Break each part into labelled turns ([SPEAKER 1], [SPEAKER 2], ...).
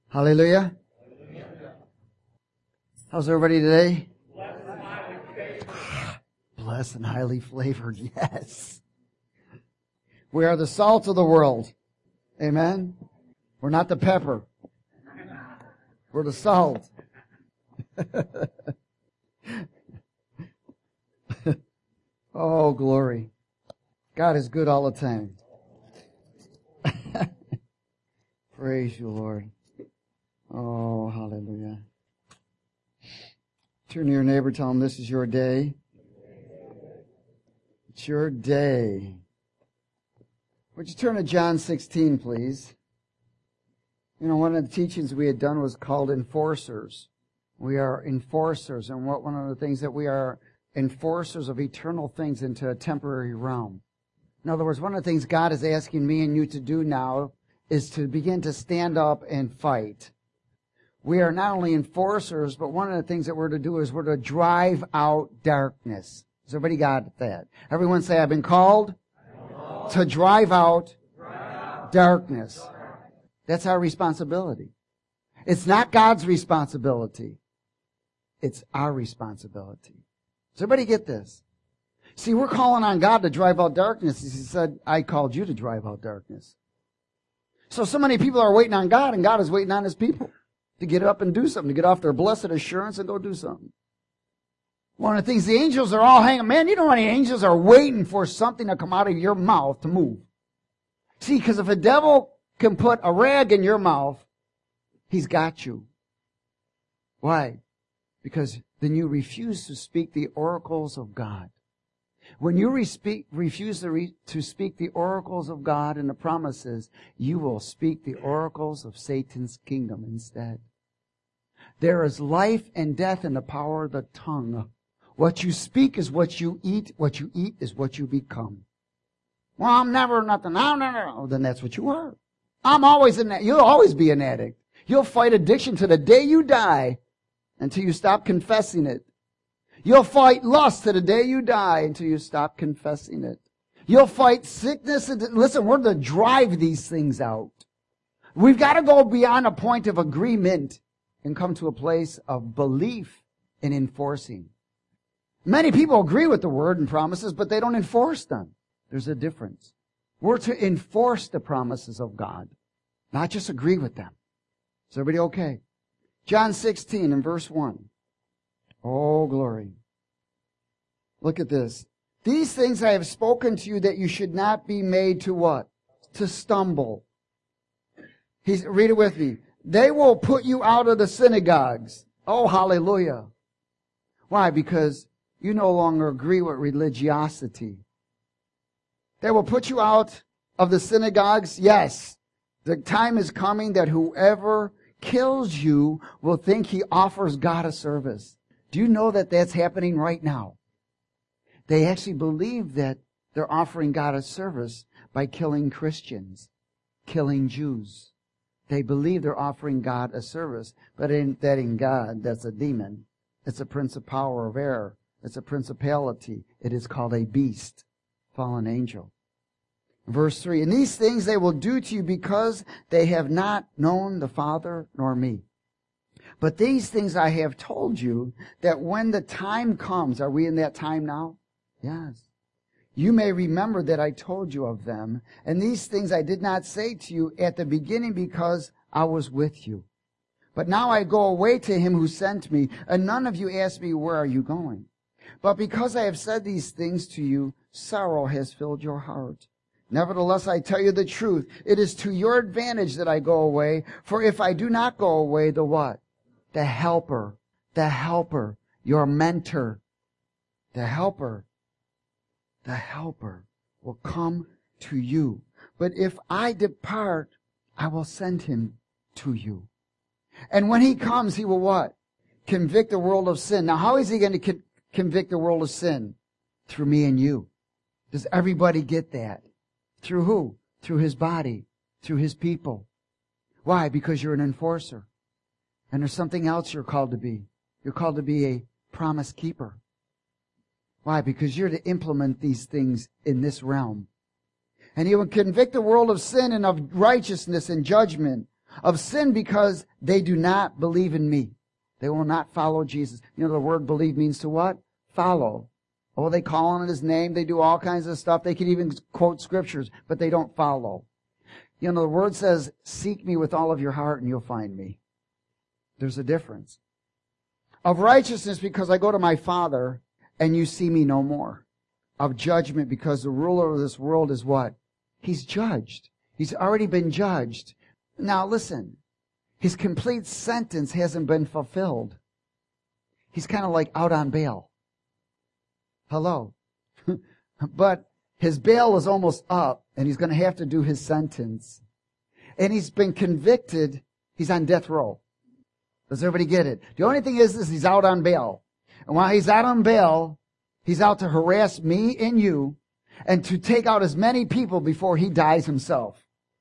[SPEAKER 1] Hallelujah. How's everybody today? Blessed and highly flavored. Yes. We are the salt of the world. Amen. We're not the pepper. We're the salt. Oh, glory. God is good all the time. Praise you, Lord. Oh, hallelujah. Turn to your neighbor, tell him this is your day. It's your day. Would you turn to John 16, please? You know, one of the teachings we had done was called enforcers. We are enforcers, and one of the things that we are enforcers of eternal things into a temporary realm. In other words, one of the things God is asking me and you to do now is to begin to stand up and fight. We are not only enforcers, but one of the things that we're to do is we're to drive out darkness. Has everybody got that? Everyone say, I've been called to drive out darkness. That's our responsibility. It's not God's responsibility. It's our responsibility. Does everybody get this? See, we're calling on God to drive out darkness. He said, I called you to drive out darkness. So many people are waiting on God, and God is waiting on His people to get up and do something, to get off their blessed assurance and go do something. One of the things, the angels are all hanging. Man, you know how many angels are waiting for something to come out of your mouth to move. See, because if a devil can put a rag in your mouth, he's got you. Why? Because then you refuse to speak the oracles of God. When you refuse to speak the oracles of God and the promises, you will speak the oracles of Satan's kingdom instead. There is life and death in the power of the tongue. What you speak is what you eat. What you eat is what you become. Well, I'm never nothing. I'm never. Oh, then that's what you are. I'm always an addict. You'll always be an addict. You'll fight addiction to the day you die until you stop confessing it. You'll fight lust to the day you die until you stop confessing it. You'll fight sickness. Listen, we're to drive these things out. We've got to go beyond a point of agreement and come to a place of belief in enforcing. Many people agree with the word and promises, but they don't enforce them. There's a difference. We're to enforce the promises of God, not just agree with them. Is everybody okay? John 16 and verse 1. Oh, glory. Look at this. These things I have spoken to you that you should not be made to what? To stumble. Read it with me. They will put you out of the synagogues. Oh, hallelujah. Why? Because you no longer agree with religiosity. They will put you out of the synagogues. Yes. The time is coming that whoever kills you will think he offers God a service. Do you know that that's happening right now? They actually believe that they're offering God a service by killing Christians, killing Jews. They believe they're offering God a service, but in God, that's a demon. It's a prince of power of air. It's a principality. It is called a beast, fallen angel. Verse 3, and these things they will do to you because they have not known the Father nor me. But these things I have told you, that when the time comes, are we in that time now? Yes. You may remember that I told you of them, and these things I did not say to you at the beginning because I was with you. But now I go away to him who sent me, and none of you ask me, where are you going? But because I have said these things to you, sorrow has filled your heart. Nevertheless, I tell you the truth. It is to your advantage that I go away, for if I do not go away, the what? The helper, your mentor, the helper will come to you. But if I depart, I will send him to you. And when he comes, he will what? Convict the world of sin. Now, how is he going to convict the world of sin? Through me and you. Does everybody get that? Through who? Through his body, through his people. Why? Because you're an enforcer. And there's something else you're called to be. You're called to be a promise keeper. Why? Because you're to implement these things in this realm. And he will convict the world of sin and of righteousness and judgment. of sin because they do not believe in me. They will not follow Jesus. You know, the word believe means to what? Follow. Oh, they call on his name. They do all kinds of stuff. They can even quote scriptures, but they don't follow. You know, the word says, seek me with all of your heart and you'll find me. There's a difference. Of righteousness because I go to my Father and you see me no more. Of judgment because the ruler of this world is what? He's judged. He's already been judged. Now listen, his complete sentence hasn't been fulfilled. He's kind of like out on bail. Hello. But his bail is almost up, and he's going to have to do his sentence. And he's been convicted. He's on death row. Does everybody get it? The only thing is he's out on bail. And while he's out on bail, he's out to harass me and you, and to take out as many people before he dies himself.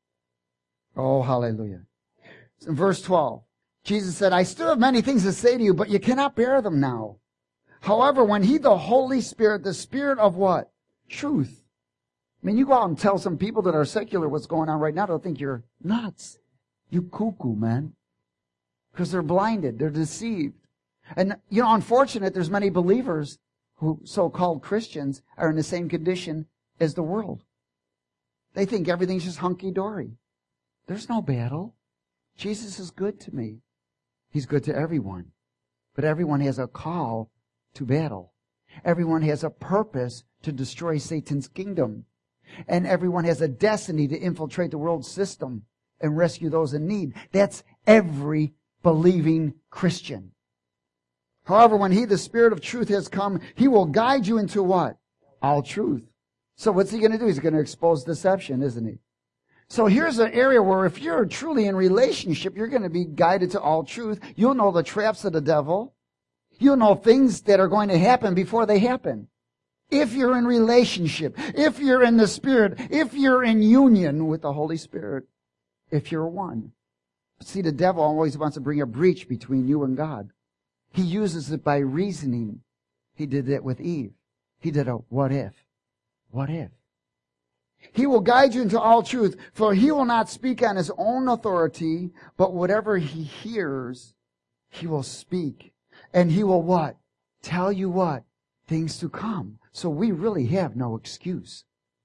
[SPEAKER 1] Oh, hallelujah. In verse 12, Jesus said, I still have many things to say to you, but you cannot bear them now. However, when he, the Holy Spirit, the Spirit of what? Truth. I mean, you go out and tell some people that are secular what's going on right now, they'll think you're nuts. You cuckoo, man. Because they're blinded. They're deceived. And, you know, unfortunate, there's many believers who, so-called Christians, are in the same condition as the world. They think everything's just hunky-dory. There's no battle. Jesus is good to me. He's good to everyone. But everyone has a call to battle. Everyone has a purpose to destroy Satan's kingdom. And everyone has a destiny to infiltrate the world system and rescue those in need. That's every believing Christian. However, when he, the Spirit of truth, has come, he will guide you into what? All truth. So what's he going to do? He's going to expose deception, isn't he? So here's an area where if you're truly in relationship, you're going to be guided to all truth. You'll know the traps of the devil. You'll know things that are going to happen before they happen. If you're in relationship, if you're in the Spirit, if you're in union with the Holy Spirit, if you're one. See, the devil always wants to bring a breach between you and God. He uses it by reasoning. He did that with Eve. He did a what if. What if? He will guide you into all truth, for he will not speak on his own authority, but whatever he hears, he will speak. And he will what? Tell you what? Things to come. So we really have no excuse.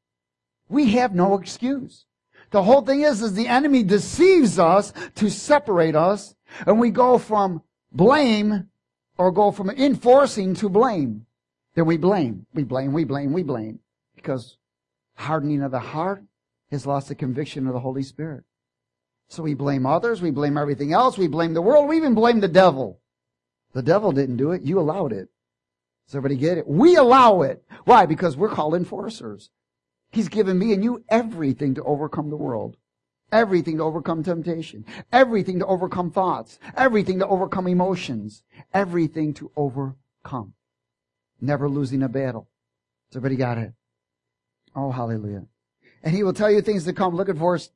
[SPEAKER 1] We have no excuse. The whole thing is the enemy deceives us to separate us, and we go from blame, or go from enforcing to blame. Then we blame. We blame, we blame, we blame. Because hardening of the heart has lost the conviction of the Holy Spirit. So we blame others, we blame everything else, we blame the world, we even blame the devil. The devil didn't do it, you allowed it. Does everybody get it? We allow it. Why? Because we're called enforcers. He's given me and you everything to overcome the world. Everything to overcome temptation. Everything to overcome thoughts. Everything to overcome emotions. Everything to overcome. Never losing a battle. Has everybody got it? Oh, hallelujah. And he will tell you things to come. Look at verse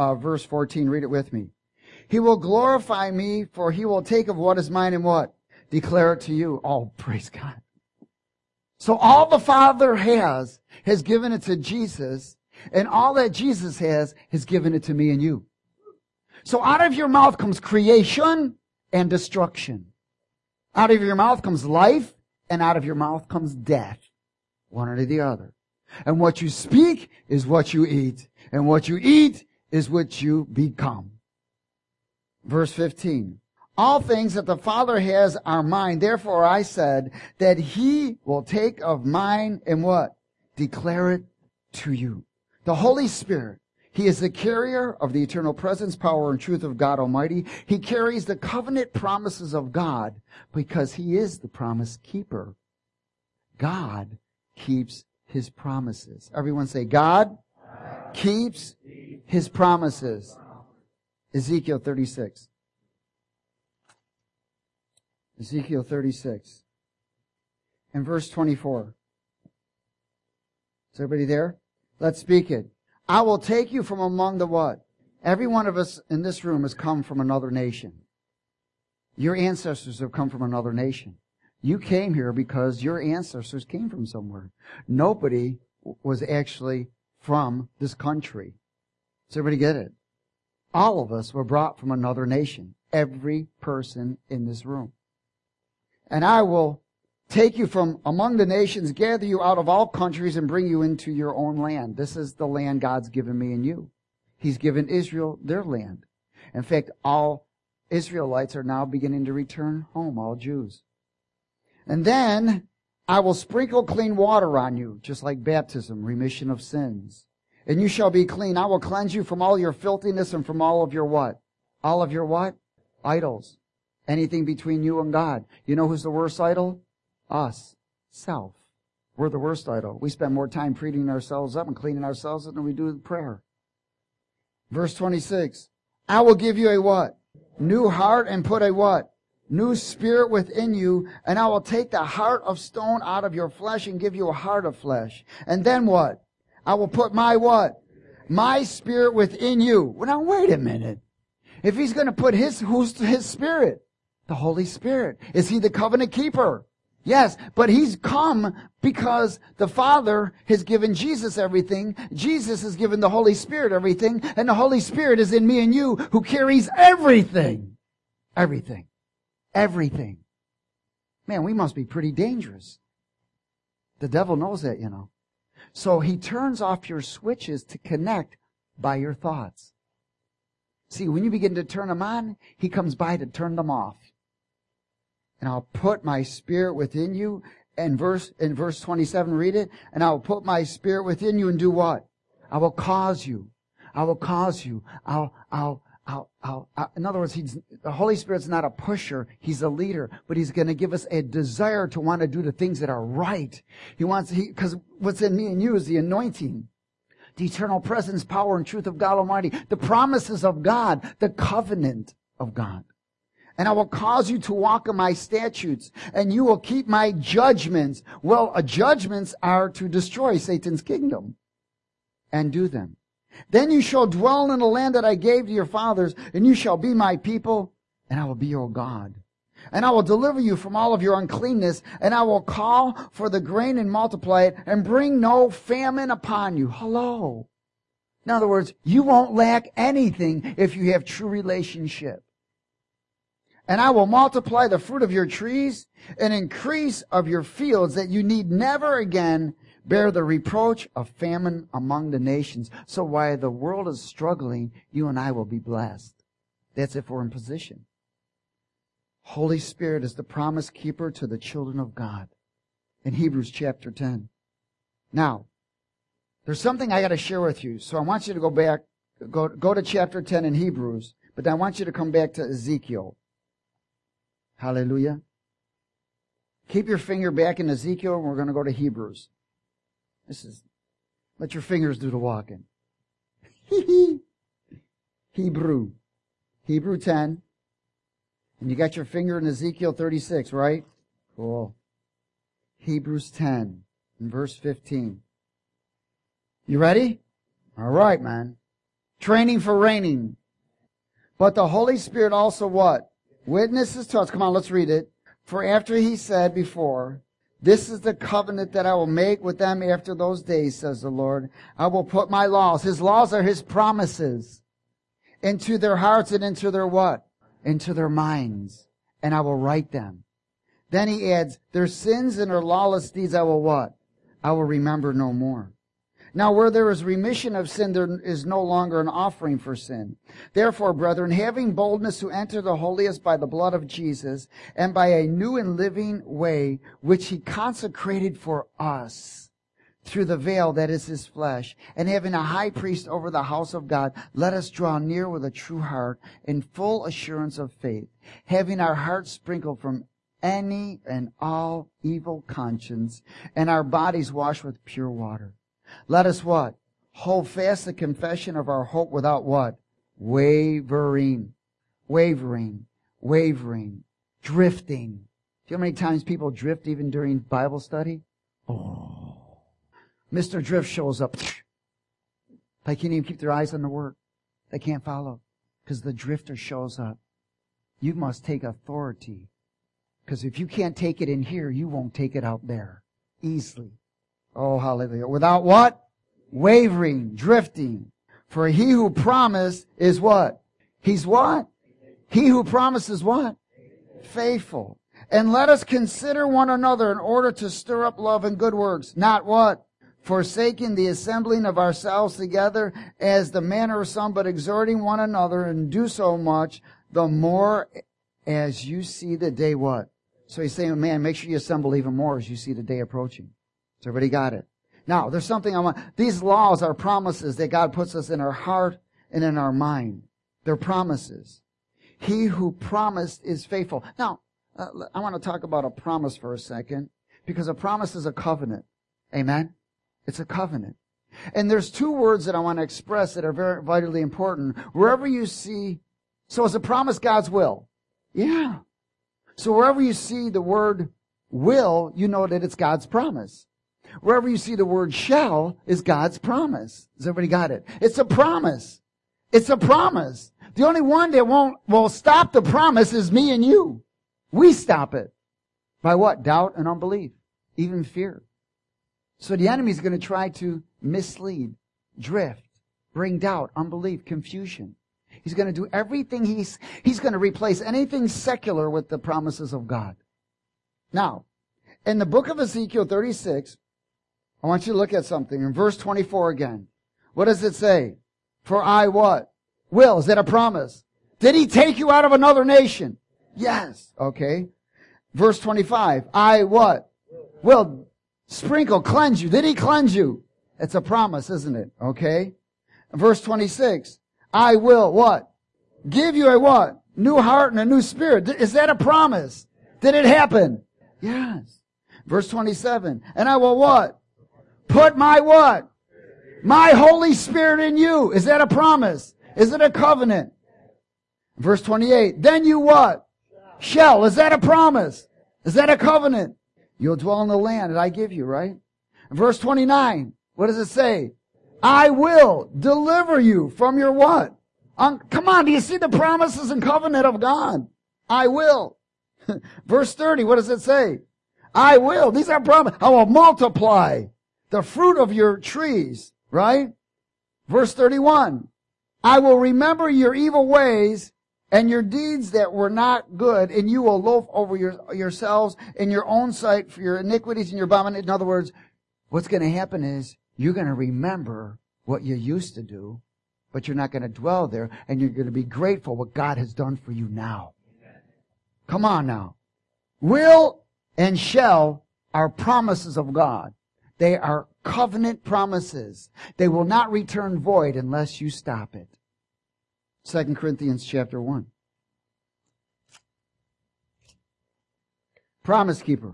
[SPEAKER 1] 14. Read it with me. He will glorify me, for he will take of what is mine and what? Declare it to you. Oh, praise God. So all the Father has given it to Jesus, and all that Jesus has given it to me and you. So out of your mouth comes creation and destruction. Out of your mouth comes life, and out of your mouth comes death. One or the other. And what you speak is what you eat. And what you eat is what you become. Verse 15. All things that the Father has are mine. Therefore I said that he will take of mine and what? Declare it to you. The Holy Spirit. He is the carrier of the eternal presence, power, and truth of God Almighty. He carries the covenant promises of God because he is the promise keeper. God keeps his promises. Everyone say, God keeps his promises. Ezekiel 36. Ezekiel 36. And verse 24. Is everybody there? Let's speak it. I will take you from among the what? Every one of us in this room has come from another nation. Your ancestors have come from another nation. You came here because your ancestors came from somewhere. Nobody was actually from this country. Does everybody get it? All of us were brought from another nation. Every person in this room. And I will take you from among the nations, gather you out of all countries, and bring you into your own land. This is the land God's given me and you. He's given Israel their land. In fact, all Israelites are now beginning to return home, all Jews. And then I will sprinkle clean water on you, just like baptism, remission of sins. And you shall be clean. I will cleanse you from all your filthiness and from all of your what? All of your what? Idols. Anything between you and God. You know who's the worst idol? Us. Self. We're the worst idol. We spend more time preening ourselves up and cleaning ourselves up than we do with prayer. Verse 26. I will give you a what? New heart and put a what? New spirit within you, and I will take the heart of stone out of your flesh and give you a heart of flesh. And then what? I will put my what? My spirit within you. Well, now wait a minute. If he's going to put who's his spirit? The Holy Spirit. Is he the covenant keeper? Yes, but he's come because the Father has given Jesus everything. Jesus has given the Holy Spirit everything. And the Holy Spirit is in me and you, who carries everything. Everything. Everything. Man, we must be pretty dangerous. The devil knows that, you know. So he turns off your switches to connect by your thoughts. See, when you begin to turn them on, he comes by to turn them off. And I'll put my spirit within you. And in verse 27, read it. And I will put my spirit within you and do what? I will cause you. I will cause you. In other words, the Holy Spirit's not a pusher. He's a leader. But he's going to give us a desire to want to do the things that are right. Because what's in me and you is the anointing. The eternal presence, power, and truth of God Almighty. The promises of God. The covenant of God. And I will cause you to walk in my statutes, and you will keep my judgments. Well, judgments are to destroy Satan's kingdom and do them. Then you shall dwell in the land that I gave to your fathers, and you shall be my people, and I will be your God. And I will deliver you from all of your uncleanness, and I will call for the grain and multiply it, and bring no famine upon you. Hello. In other words, you won't lack anything if you have true relationship. And I will multiply the fruit of your trees and increase of your fields, that you need never again bear the reproach of famine among the nations. So while the world is struggling, you and I will be blessed. That's if we're in position. Holy Spirit is the promise keeper to the children of God. In Hebrews chapter 10. Now, there's something I got to share with you. So I want you to go to chapter 10 in Hebrews, but I want you to come back to Ezekiel. Hallelujah. Keep your finger back in Ezekiel, and we're going to go to Hebrews. Let your fingers do the walking. Hebrew 10. And you got your finger in Ezekiel 36, right? Cool. Hebrews 10, in verse 15. You ready? All right, man. Training for reigning. But the Holy Spirit also what? Witnesses to us. Come on, let's read it. For after he said before, this is the covenant that I will make with them after those days, says the Lord. I will put my laws. His laws are his promises. Into their hearts and into their what? Into their minds. And I will write them. Then he adds, their sins and their lawless deeds I will what? I will remember no more. Now where there is remission of sin, there is no longer an offering for sin. Therefore, brethren, having boldness to enter the holiest by the blood of Jesus, and by a new and living way, which he consecrated for us, through the veil that is his flesh, and having a high priest over the house of God, let us draw near with a true heart, in full assurance of faith, having our hearts sprinkled from any and all evil conscience, and our bodies washed with pure water. Let us what? Hold fast the confession of our hope without what? Wavering. Drifting. Do you know how many times people drift even during Bible study? Oh. Mr. Drift shows up. They can't even keep their eyes on the Word. They can't follow because the drifter shows up. You must take authority, because if you can't take it in here, you won't take it out there easily. Oh, hallelujah. Without what? Wavering, drifting. For he who promised is what? He's what? He who promises what? Faithful. And let us consider one another in order to stir up love and good works. Not what? Forsaking the assembling of ourselves together as the manner of some, but exhorting one another, and do so much the more as you see the day what? So he's saying, man, make sure you assemble even more as you see the day approaching. So everybody got it. Now, there's something I want. These laws are promises that God puts us in our heart and in our mind. They're promises. He who promised is faithful. Now, I want to talk about a promise for a second, because a promise is a covenant. Amen? It's a covenant. And there's two words that I want to express that are very vitally important. Wherever you see, so is a promise God's will? Yeah. So wherever you see the word will, you know that it's God's promise. Wherever you see the word shall is God's promise. Has everybody got it? It's a promise. It's a promise. The only one that will stop the promise is me and you. We stop it. By what? Doubt and unbelief. Even fear. So the enemy is going to try to mislead, drift, bring doubt, unbelief, confusion. He's going to do everything. He's going to replace anything secular with the promises of God. Now, in the book of Ezekiel 36, I want you to look at something. In verse 24 again. What does it say? For I what? Will. Is that a promise? Did he take you out of another nation? Yes. Okay. Verse 25. I what? Will sprinkle, cleanse you. Did he cleanse you? It's a promise, isn't it? Okay. Verse 26. I will what? Give you a what? New heart and a new spirit. Is that a promise? Did it happen? Yes. Verse 27. And I will what? Put my what? My Holy Spirit in you. Is that a promise? Is it a covenant? Verse 28. Then you what? Shall. Is that a promise? Is that a covenant? You'll dwell in the land that I give you, right? Verse 29. What does it say? I will deliver you from your what? Come on, do you see the promises and covenant of God? I will. Verse 30, what does it say? I will. These are promises. I will multiply the fruit of your trees, right? Verse 31, I will remember your evil ways and your deeds that were not good, and you will loaf over yourselves in your own sight for your iniquities and your abominations. In other words, what's going to happen is you're going to remember what you used to do, but you're not going to dwell there, and you're going to be grateful what God has done for you now. Come on now. Will and shall are promises of God. They are covenant promises. They will not return void unless you stop it. 2 Corinthians chapter 1. Promise keeper.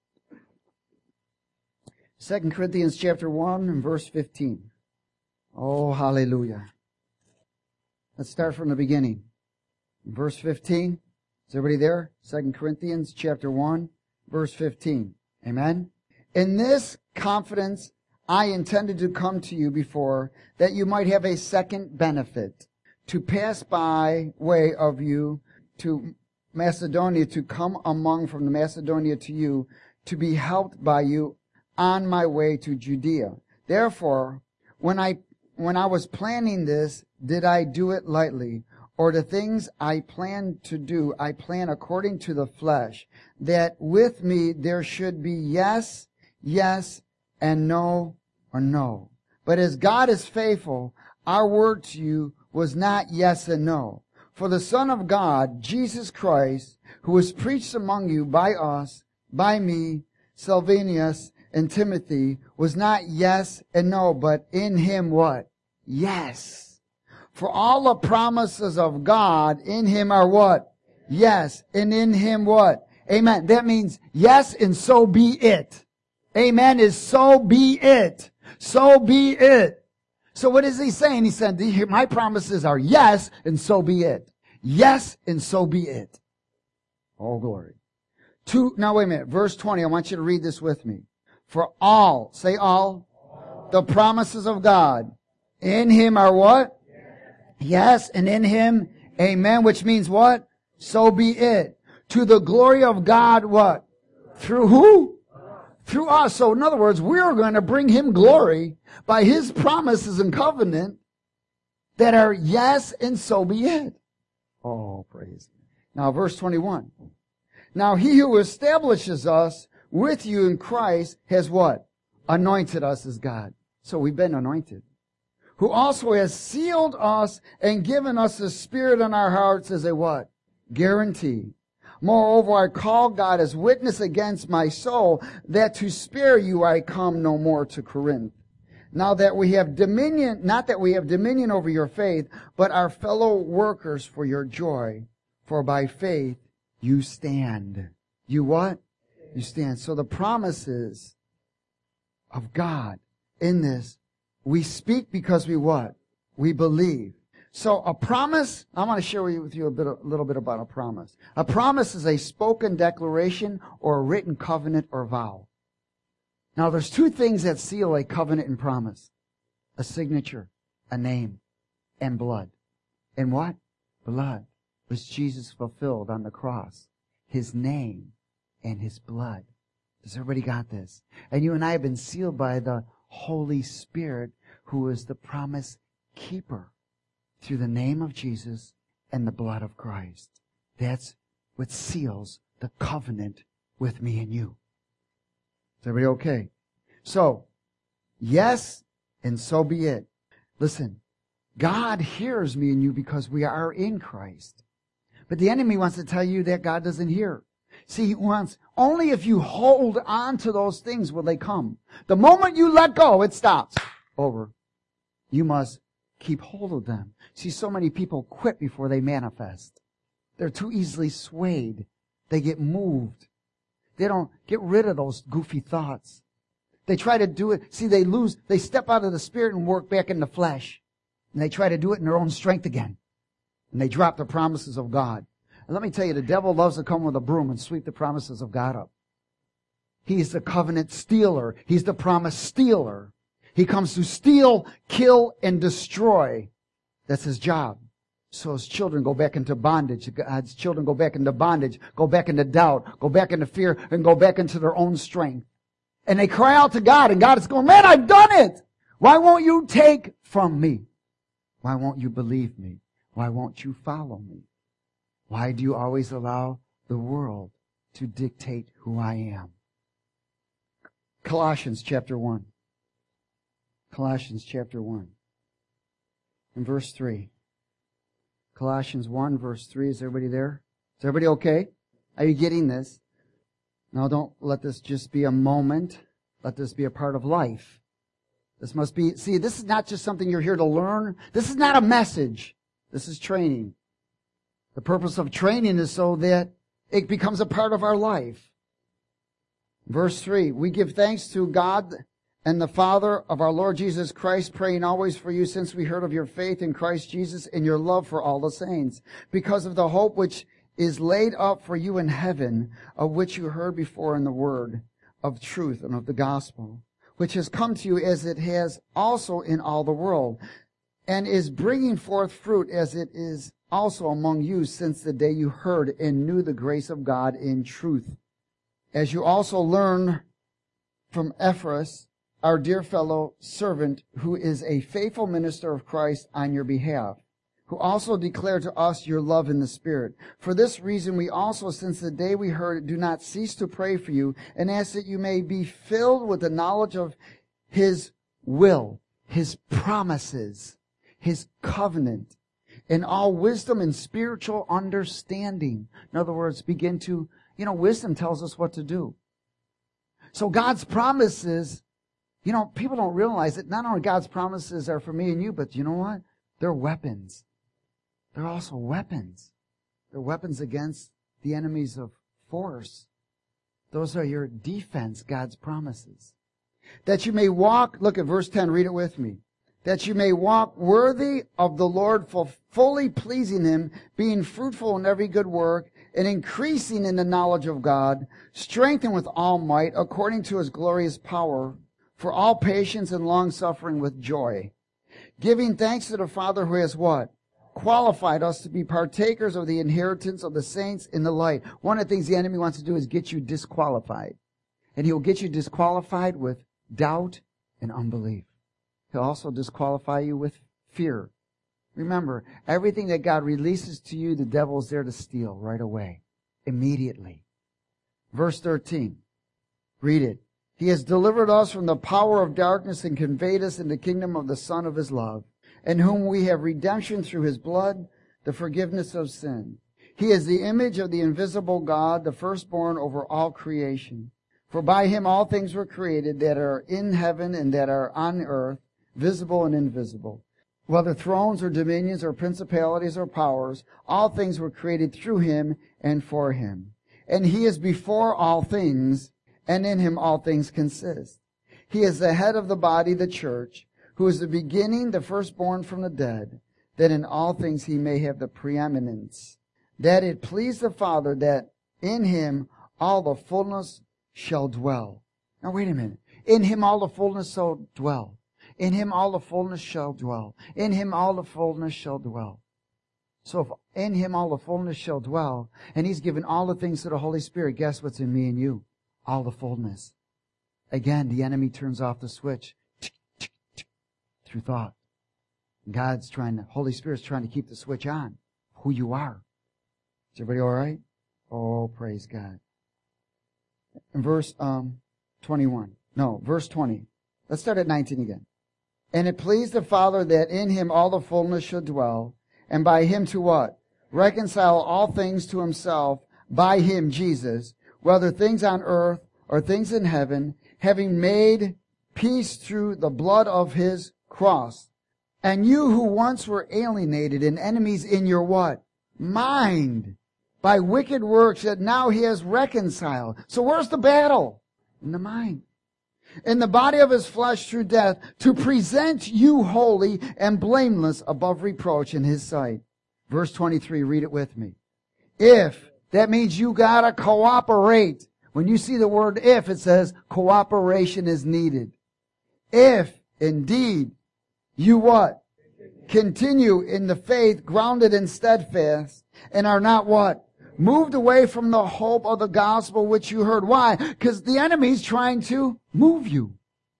[SPEAKER 1] 2 Corinthians chapter 1 and verse 15. Oh, hallelujah. Let's start from the beginning. Verse 15. Is everybody there? 2 Corinthians chapter 1, verse 15. Amen? In this confidence I intended to come to you before, that you might have a second benefit, to pass by way of you to Macedonia, to come among from Macedonia to you, to be helped by you on my way to Judea. Therefore, when I was planning this, did I do it lightly? Or the things I plan to do, I plan according to the flesh, that with me there should be yes, yes, and no, or no. But as God is faithful, our word to you was not yes and no. For the Son of God, Jesus Christ, who was preached among you by us, by me, Silvanus, and Timothy, was not yes and no, but in him what? Yes. For all the promises of God in him are what? Yes. And in him what? Amen. That means yes, and so be it. Amen is so be it. So be it. So what is he saying? He said, my promises are yes, and so be it. Yes, and so be it. Oh, glory. Now wait a minute. Verse 20. I want you to read this with me. For all, say all, the promises of God in him are what? Yes, and in him, amen, which means what? So be it. To the glory of God, what? Through who? Through us. So in other words, we're going to bring him glory by his promises and covenant that are yes, and so be it. Oh, praise. Now, verse 21. Now he who establishes us with you in Christ has what? Anointed us as God. So we've been anointed. Who also has sealed us and given us the Spirit in our hearts as a what? Guarantee. Moreover, I call God as witness against my soul that to spare you I come no more to Corinth. Now that we have dominion, not that we have dominion over your faith, but are fellow workers for your joy. For by faith you stand. You what? You stand. So the promises of God in this, we speak because we what? We believe. So a promise, I want to share with you a little bit about a promise. A promise is a spoken declaration or a written covenant or vow. Now there's two things that seal a covenant and promise. A signature, a name, and blood. And what? Blood. Was Jesus fulfilled on the cross. His name and His blood. Does everybody got this? And you and I have been sealed by the Holy Spirit, who is the promise keeper, through the name of Jesus and the blood of Christ. That's what seals the covenant with me and you. Is everybody okay? So, yes, and so be it. Listen, God hears me and you because we are in Christ. But the enemy wants to tell you that God doesn't hear. See, he wants, only if you hold on to those things will they come. The moment you let go, it stops. Over. You must keep hold of them. See, so many people quit before they manifest. They're too easily swayed. They get moved. They don't get rid of those goofy thoughts. They try to do it. See, they step out of the Spirit and work back in the flesh. And they try to do it in their own strength again. And they drop the promises of God. And let me tell you, the devil loves to come with a broom and sweep the promises of God up. He's the covenant stealer. He's the promise stealer. He comes to steal, kill, and destroy. That's his job. So his children go back into bondage. God's children go back into bondage, go back into doubt, go back into fear, and go back into their own strength. And they cry out to God, and God is going, man, I've done it! Why won't you take from me? Why won't you believe me? Why won't you follow me? Why do you always allow the world to dictate who I am? Colossians chapter 1. Colossians chapter 1. And verse 3. Colossians 1 verse 3. Is everybody there? Is everybody okay? Are you getting this? Now don't let this just be a moment. Let this be a part of life. This must be, see, this is not just something you're here to learn. This is not a message. This is training. The purpose of training is so that it becomes a part of our life. Verse 3, we give thanks to God and the Father of our Lord Jesus Christ, praying always for you, since we heard of your faith in Christ Jesus and your love for all the saints, because of the hope which is laid up for you in heaven, of which you heard before in the word of truth and of the gospel, which has come to you as it has also in all the world, and is bringing forth fruit as it is also among you since the day you heard and knew the grace of God in truth. As you also learn from Ephras, our dear fellow servant, who is a faithful minister of Christ on your behalf, who also declared to us your love in the Spirit. For this reason we also, since the day we heard it, do not cease to pray for you and ask that you may be filled with the knowledge of His will, His promises, His covenant, in all wisdom and spiritual understanding. In other words, begin to, wisdom tells us what to do. So God's promises, people don't realize that not only God's promises are for me and you, but you know what? They're weapons. They're also weapons. They're weapons against the enemies of force. Those are your defense, God's promises. That you may walk, look at verse 10, read it with me. That you may walk worthy of the Lord, fully pleasing Him, being fruitful in every good work, and increasing in the knowledge of God, strengthened with all might, according to His glorious power, for all patience and long-suffering with joy. Giving thanks to the Father who has what? Qualified us to be partakers of the inheritance of the saints in the light. One of the things the enemy wants to do is get you disqualified. And he'll get you disqualified with doubt and unbelief. He'll also disqualify you with fear Remember, everything that God releases to you, the devil's there to steal right away, immediately. Verse 13. Read it. He has delivered us from the power of darkness and conveyed us in the kingdom of the Son of his love, in whom we have redemption through his blood, the forgiveness of sin. He is the image of the invisible God, the firstborn over all creation. For by him all things were created that are in heaven and that are on earth, visible and invisible. Whether thrones or dominions or principalities or powers, all things were created through him and for him. And he is before all things, and in him all things consist. He is the head of the body, the church, who is the beginning, the firstborn from the dead, that in all things he may have the preeminence. That it please the Father that in him all the fullness shall dwell. Now wait a minute. In him all the fullness shall dwell. In him all the fullness shall dwell. In him all the fullness shall dwell. So if in him all the fullness shall dwell, and he's given all the things to the Holy Spirit, guess what's in me and you? All the fullness. Again, the enemy turns off the switch through thought. Holy Spirit's trying to keep the switch on. Who you are. Is everybody all right? Oh, praise God. In verse 21. No, verse 20. Let's start at 19 again. And it pleased the Father that in him all the fullness should dwell, and by him to what? Reconcile all things to himself, by him, Jesus, whether things on earth or things in heaven, having made peace through the blood of his cross. And you who once were alienated and enemies in your what? Mind. By wicked works that now he has reconciled. So where's the battle? In the mind. In the body of his flesh through death, to present you holy and blameless above reproach in his sight. Verse 23, read it with me. If, that means you gotta cooperate. When you see the word if, it says cooperation is needed. If, indeed, you what? Continue in the faith, grounded and steadfast, and are not what? Moved away from the hope of the gospel which you heard. Why? Because the enemy's trying to move you.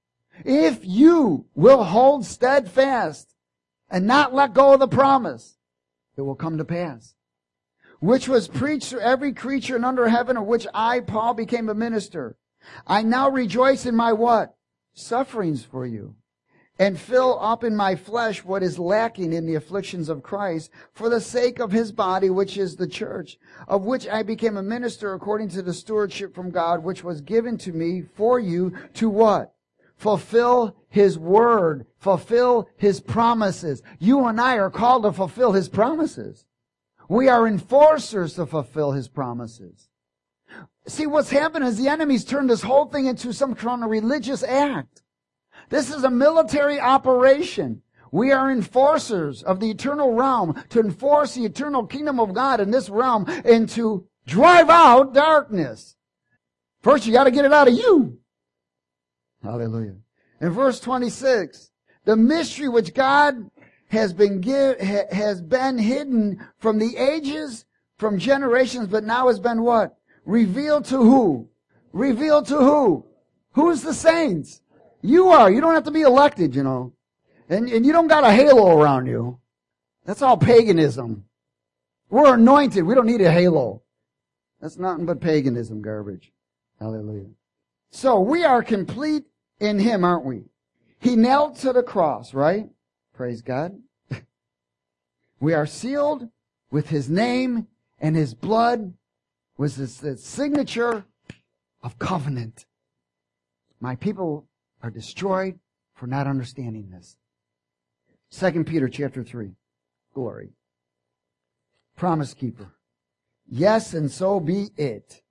[SPEAKER 1] If you will hold steadfast and not let go of the promise, it will come to pass. Which was preached to every creature and under heaven, of which I, Paul, became a minister. I now rejoice in my what? Sufferings for you. And fill up in my flesh what is lacking in the afflictions of Christ for the sake of his body, which is the church, of which I became a minister according to the stewardship from God, which was given to me for you to what? Fulfill his word, fulfill his promises. You and I are called to fulfill his promises. We are enforcers to fulfill his promises. See, what's happened is the enemy's turned this whole thing into some kind of religious act. This is a military operation. We are enforcers of the eternal realm to enforce the eternal kingdom of God in this realm and to drive out darkness. First, you got to get it out of you. Hallelujah. In verse 26, the mystery which God has been hidden from the ages, from generations, but now has been what? Revealed to who? Revealed to who? Who's the saints? You are. You don't have to be elected, you know. And you don't got a halo around you. That's all paganism. We're anointed. We don't need a halo. That's nothing but paganism garbage. Hallelujah. So we are complete in him, aren't we? He nailed to the cross, right? Praise God. We are sealed with his name, and his blood was the signature of covenant. My people are destroyed for not understanding this. 2 Peter chapter 3. Glory. Promise keeper. Yes, and so be it.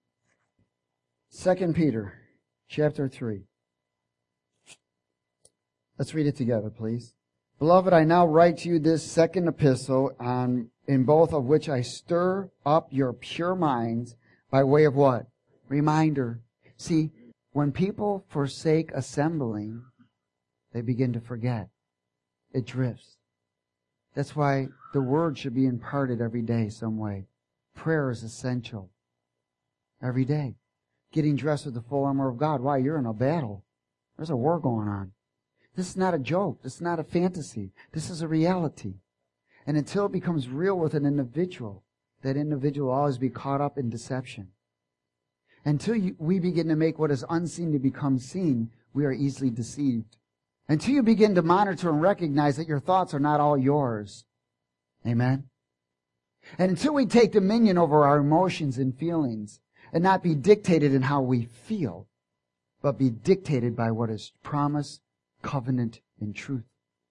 [SPEAKER 1] 2 Peter chapter 3. Let's read it together, please. Beloved, I now write to you this second epistle, in both of which I stir up your pure minds by way of what? Reminder. See, when people forsake assembling, they begin to forget. It drifts. That's why the word should be imparted every day some way. Prayer is essential. Every day. Getting dressed with the full armor of God. Why? You're in a battle. There's a war going on. This is not a joke. This is not a fantasy. This is a reality. And until it becomes real with an individual, that individual will always be caught up in deception. Until we begin to make what is unseen to become seen, we are easily deceived. Until you begin to monitor and recognize that your thoughts are not all yours. Amen? And until we take dominion over our emotions and feelings and not be dictated in how we feel, but be dictated by what is promise, covenant, and truth.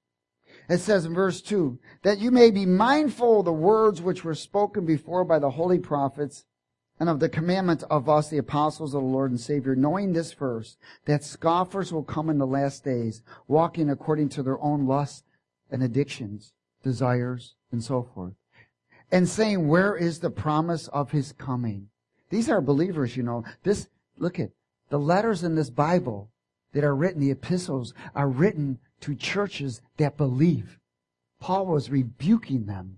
[SPEAKER 1] It says in verse 2, that you may be mindful of the words which were spoken before by the holy prophets, and of the commandment of us, the apostles of the Lord and Savior, knowing this first, that scoffers will come in the last days, walking according to their own lusts and addictions, desires, and so forth, and saying, where is the promise of his coming? These are believers, you know. Look at the letters in this Bible that are written, the epistles, are written to churches that believe. Paul was rebuking them.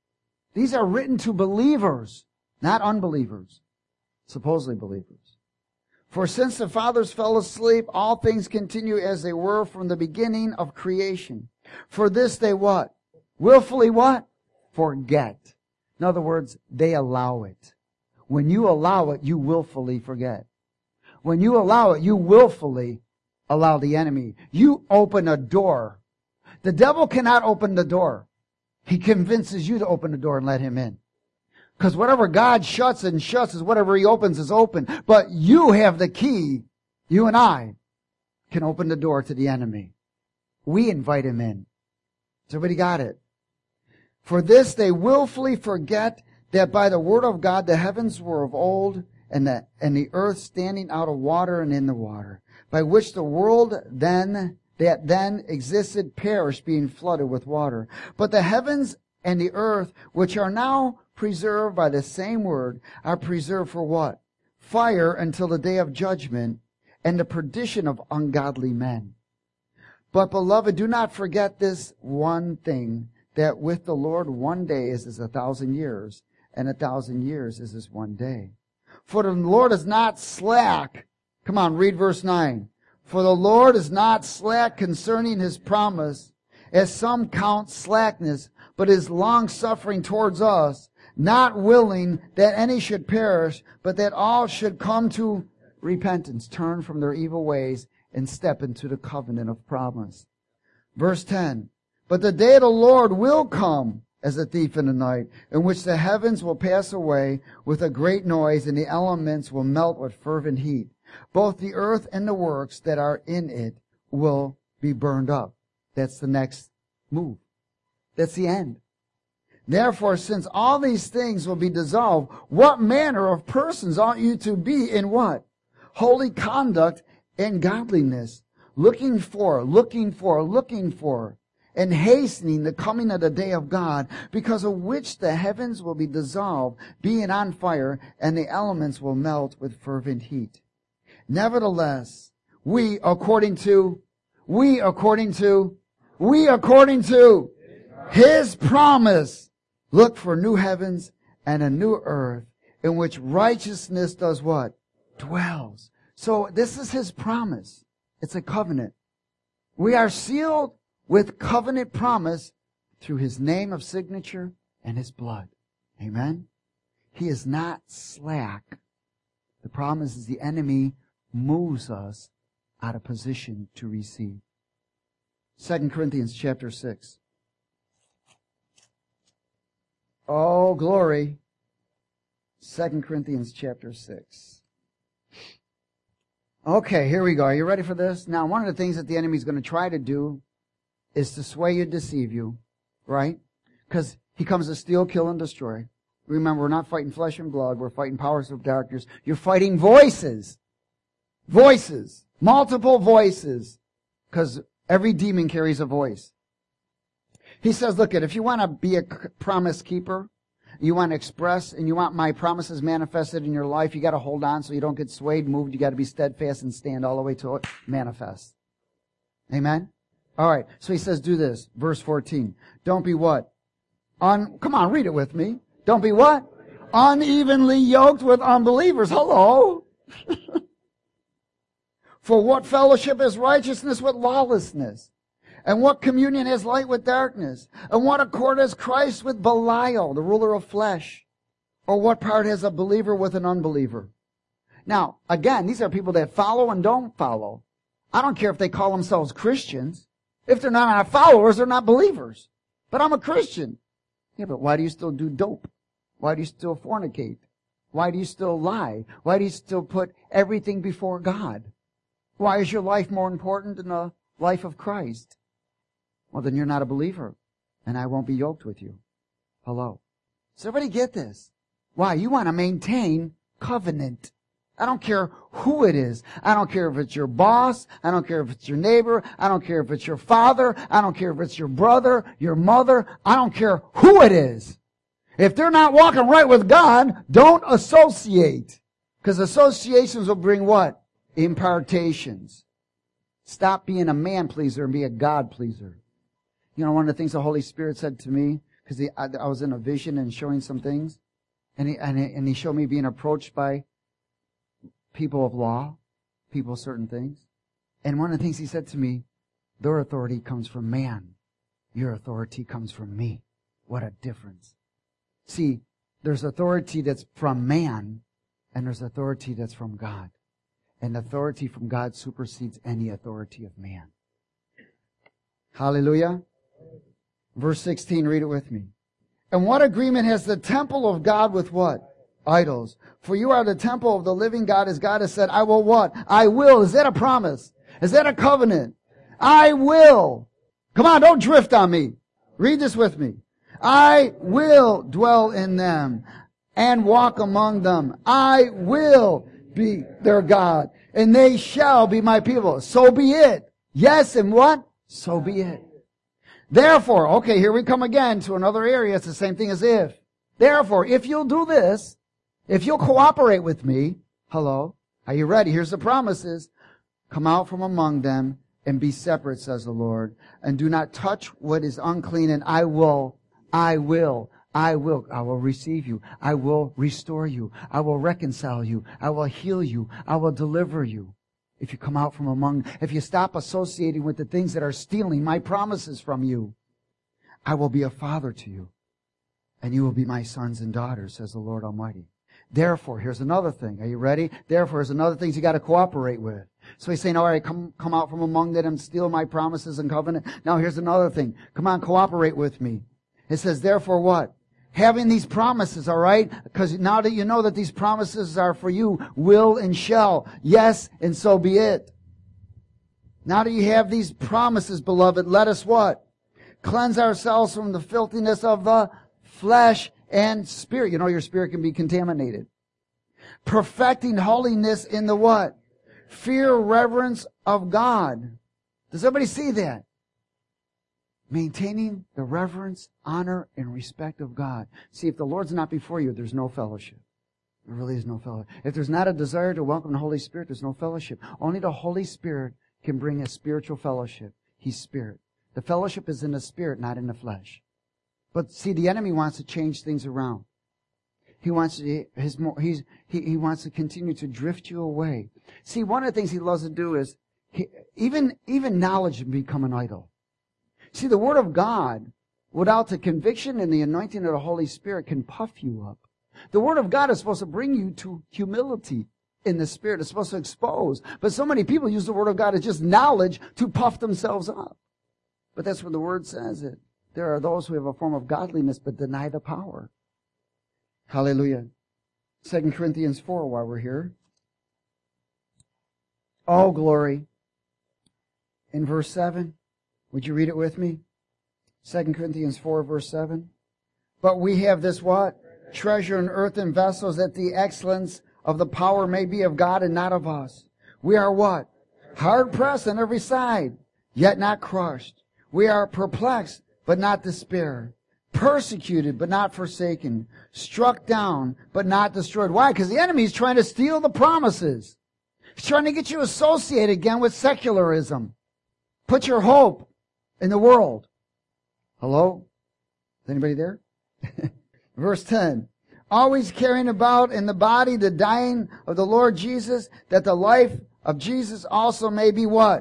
[SPEAKER 1] These are written to believers, not unbelievers, supposedly believers. For since the fathers fell asleep, all things continue as they were from the beginning of creation. For this they what? Willfully what? Forget. In other words, they allow it. When you allow it, you willfully forget. When you allow it, you willfully allow the enemy. You open a door. The devil cannot open the door. He convinces you to open the door and let him in. Because whatever God shuts is whatever he opens is open. But you have the key. You and I can open the door to the enemy. We invite him in. Has everybody got it? For this they willfully forget that by the word of God the heavens were of old, and the earth standing out of water and in the water, by which the world that then existed perished, being flooded with water. But the heavens and the earth, which are now preserved by the same word, are preserved for what? Fire until the day of judgment and the perdition of ungodly men. But beloved, do not forget this one thing, that with the Lord 1 day is as 1,000 years, and 1,000 years is as 1 day. For the Lord is not slack. Come on, read verse 9. For the Lord is not slack concerning his promise, as some count slackness, but is long-suffering towards us, not willing that any should perish, but that all should come to repentance, turn from their evil ways, and step into the covenant of promise. Verse 10. But the day of the Lord will come as a thief in the night, in which the heavens will pass away with a great noise, and the elements will melt with fervent heat. Both the earth and the works that are in it will be burned up. That's the next move. That's the end. Therefore, since all these things will be dissolved, what manner of persons ought you to be in what? Holy conduct and godliness, looking for, and hastening the coming of the day of God, because of which the heavens will be dissolved, being on fire, and the elements will melt with fervent heat. Nevertheless, we according to his promise, look for new heavens and a new earth, in which righteousness does what? Dwells. So this is his promise. It's a covenant. We are sealed with covenant promise through his name of signature and his blood. Amen? He is not slack. The problem is the enemy moves us out of position to receive. 2 Corinthians chapter 6. Oh, glory. 2 Corinthians chapter 6. Okay, here we go. Are you ready for this? Now, one of the things that the enemy is going to try to do is to sway you, deceive you, right? Because he comes to steal, kill, and destroy. Remember, we're not fighting flesh and blood. We're fighting powers of darkness. You're fighting voices. Voices. Multiple voices. Because every demon carries a voice. He says, look, if you want to be a promise keeper, you want to express, and you want my promises manifested in your life, you got to hold on so you don't get swayed, moved. You got to be steadfast and stand all the way till it manifests. Amen? All right. So he says, do this. Verse 14. Don't be what? Come on, read it with me. Don't be what? Unevenly yoked with unbelievers. Hello. For what fellowship is righteousness with lawlessness? And what communion has light with darkness? And what accord has Christ with Belial, the ruler of flesh? Or what part has a believer with an unbeliever? Now, again, these are people that follow and don't follow. I don't care if they call themselves Christians. If they're not followers, they're not believers. But I'm a Christian. Yeah, but why do you still do dope? Why do you still fornicate? Why do you still lie? Why do you still put everything before God? Why is your life more important than the life of Christ? Well, then you're not a believer, and I won't be yoked with you. Hello. Does everybody get this? Why? You want to maintain covenant. I don't care who it is. I don't care if it's your boss. I don't care if it's your neighbor. I don't care if it's your father. I don't care if it's your brother, your mother. I don't care who it is. If they're not walking right with God, don't associate. Because associations will bring what? Impartations. Stop being a man pleaser and be a God pleaser. You know, one of the things the Holy Spirit said to me, because I was in a vision and showing some things, and he showed me being approached by people of law, people of certain things. And one of the things he said to me, their authority comes from man. Your authority comes from me. What a difference. See, there's authority that's from man, and there's authority that's from God. And authority from God supersedes any authority of man. Hallelujah. Verse 16, read it with me. And what agreement has the temple of God with what? Idols. For you are the temple of the living God, as God has said, I will what? I will. Is that a promise? Is that a covenant? I will. Come on, don't drift on me. Read this with me. I will dwell in them and walk among them. I will be their God, and they shall be my people. So be it. Yes, and what? So be it. Therefore, okay, here we come again to another area. It's the same thing as if. Therefore, if you'll do this, if you'll cooperate with me, hello, are you ready? Here's the promises. Come out from among them and be separate, says the Lord, and do not touch what is unclean, and I will receive you. I will restore you. I will reconcile you. I will heal you. I will deliver you. If you come out from among, if you stop associating with the things that are stealing my promises from you, I will be a father to you, and you will be my sons and daughters, says the Lord Almighty. Therefore, here's another thing. Are you ready? Therefore, there's another thing you got to cooperate with. So he's saying, all right, come out from among them and steal my promises and covenant. Now here's another thing. Come on, cooperate with me. It says, therefore what? Having these promises, all right? Because now that you know that these promises are for you, will and shall. Yes, and so be it. Now that you have these promises, beloved, let us what? Cleanse ourselves from the filthiness of the flesh and spirit. You know your spirit can be contaminated. Perfecting holiness in the what? Fear, reverence of God. Does everybody see that? Maintaining the reverence, honor, and respect of God. See, if the Lord's not before you, there's no fellowship. There really is no fellowship. If there's not a desire to welcome the Holy Spirit, there's no fellowship. Only the Holy Spirit can bring a spiritual fellowship. He's Spirit. The fellowship is in the Spirit, not in the flesh. But see, the enemy wants to change things around. He wants to continue to drift you away. See, one of the things he loves to do is even knowledge can become an idol. See, the Word of God, without the conviction and the anointing of the Holy Spirit, can puff you up. The Word of God is supposed to bring you to humility in the Spirit. It's supposed to expose. But so many people use the Word of God as just knowledge to puff themselves up. But that's what the Word says. It. There are those who have a form of godliness but deny the power. Hallelujah. 2 Corinthians 4, while we're here. All glory. In verse 7. Would you read it with me? 2 Corinthians 4, verse 7. But we have this what? Treasure in earthen vessels, that the excellence of the power may be of God and not of us. We are what? Hard pressed on every side, yet not crushed. We are perplexed, but not despair. Persecuted, but not forsaken. Struck down, but not destroyed. Why? Because the enemy is trying to steal the promises. He's trying to get you associated again with secularism. Put your hope in the world. Hello? Is anybody there? Verse 10. Always carrying about in the body the dying of the Lord Jesus, that the life of Jesus also may be what?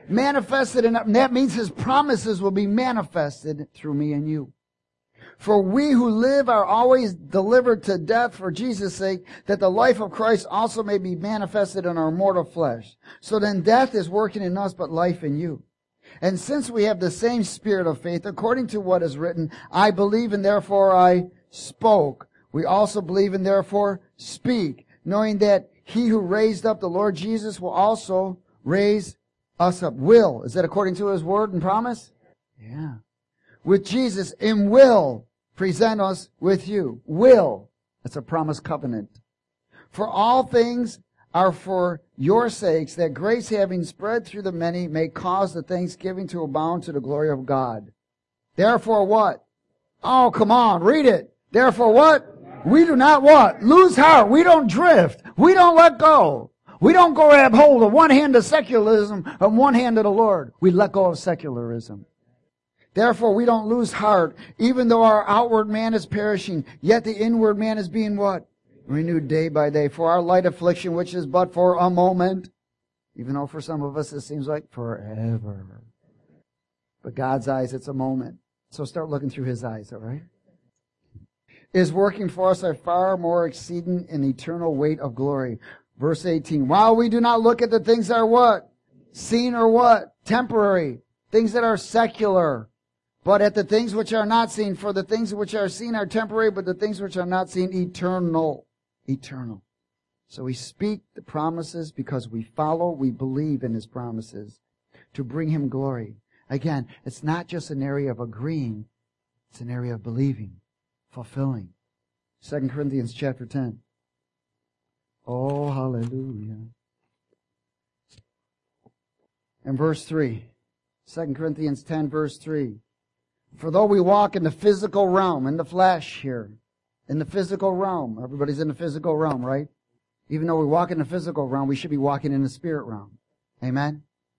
[SPEAKER 1] manifested, and that means his promises will be manifested through me and you. For we who live are always delivered to death for Jesus' sake, that the life of Christ also may be manifested in our mortal flesh. So then death is working in us, but life in you. And since we have the same spirit of faith, according to what is written, I believe and therefore I spoke. We also believe and therefore speak, knowing that he who raised up the Lord Jesus will also raise us up. Will. Is that according to his word and promise? Yeah. With Jesus and will present us with you. Will. That's a promised covenant. For all things are for your sakes, that grace having spread through the many may cause the thanksgiving to abound to the glory of God. Therefore what? Oh, come on, read it. Therefore what? We do not what? Lose heart. We don't drift. We don't let go. We don't go grab hold of one hand of secularism and one hand of the Lord. We let go of secularism. Therefore, we don't lose heart, even though our outward man is perishing, yet the inward man is being what? Renewed day by day. For our light affliction, which is but for a moment, even though for some of us it seems like forever. But God's eyes, it's a moment. So start looking through his eyes, all right? Is working for us a far more exceeding and eternal weight of glory. Verse 18, while we do not look at the things that are what? Seen or what? Temporary. Things that are secular. But at the things which are not seen, for the things which are seen are temporary, but the things which are not seen, eternal. Eternal. So we speak the promises because we follow, we believe in his promises to bring him glory. Again, it's not just an area of agreeing, it's an area of believing, fulfilling. 2 Corinthians chapter 10. Oh, hallelujah. And verse 3. 2 Corinthians 10, verse 3. For though we walk in the physical realm, in the flesh here, in the physical realm, everybody's in the physical realm, right? Even though we walk in the physical realm, we should be walking in the spirit realm. Amen?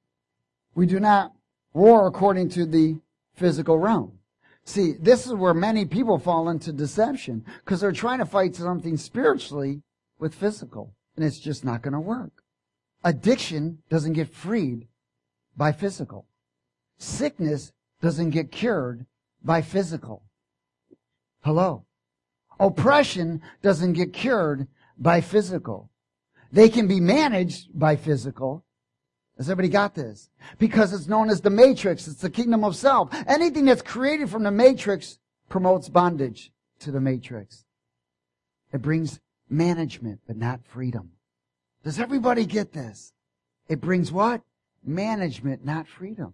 [SPEAKER 1] We do not war according to the physical realm. See, this is where many people fall into deception, because they're trying to fight something spiritually with physical, and it's just not going to work. Addiction doesn't get freed by physical. Sickness doesn't get cured by physical. Hello. Oppression doesn't get cured by physical. They can be managed by physical. Has everybody got this? Because it's known as the matrix. It's the kingdom of self. Anything that's created from the matrix promotes bondage to the matrix. It brings management, but not freedom. Does everybody get this? It brings what? Management, not freedom.